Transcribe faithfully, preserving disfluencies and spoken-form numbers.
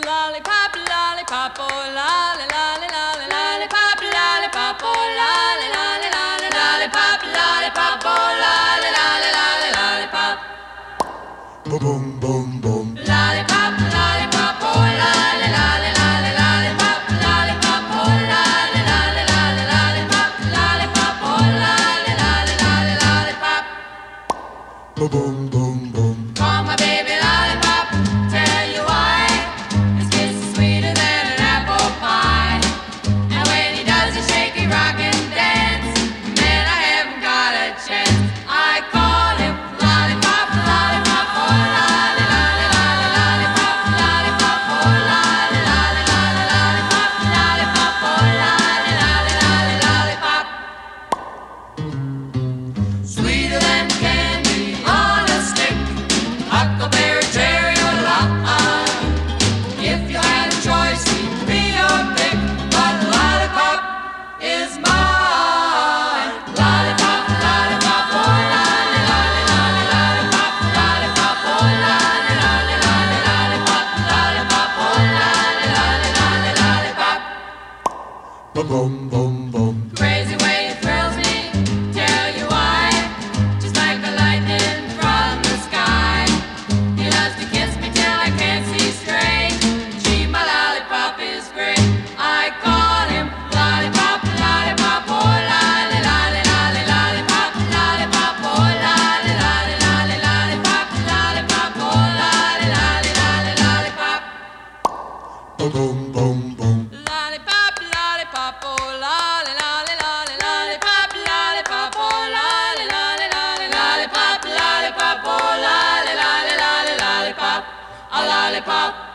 Lollipop, lollipop, oh lolly, lolly, lolly, lollipop, lollipop, oh lolly, lolly, lolly, lollipop, lollipop, oh lolly, lolly, lolly, lollipop. Boom, boom, boom, boom. Lollipop, lollipop, oh lolly, lolly, lolly, lollipop, lollipop, oh lolly, lolly, lolly, lollipop, lollipop, oh lolly, lolly, lolly, lollipop. Boom, boom, boom, boom. Call my baby lollipop, tell you why. His kiss is sweeter than an apple pie. And when he does a shaky rock and dance, man, I haven't got a chance. I call him lollipop, lollipop, oh lolly, lolly, lolly, lollipop, lollipop, oh lolly, lolly, lolly, lollipop, lollipop, oh lolly, lolly, lolly, lollipop. Sweeter than candy on a stick, huckleberry, cherry, or lime. If you had a choice, he'd be your pick, but lollipop is mine. Lollipop, lollipop, oh lolly, lolly, lolly, lollipop, lollipop, oh lolly, lolly, lolly, lollipop, lollipop, oh lolly, lolly, lolly, lollipop. Boom, boom, boom, boom. Crazy way it thrills me, tell you why. Just like the lightning from the sky. He loves to kiss me till I can't see straight. Gee, my lollipop is great. I call him lollipop, lollipop, oh lolly, lolly, lolly, lollipop, lollipop, oh lolly, lolly, lolly, lollipop, lollipop, oh lolly, lolly, lolly, lollipop. Boom, boom, boom, boom. Lollipop, lollipop, oh lolly, lolly, lolly, lollipop, lollipop, oh lolly, lolly, lolly, lollipop, lollipop, oh lolly, lolly, lolly, lollipop, a lollipop.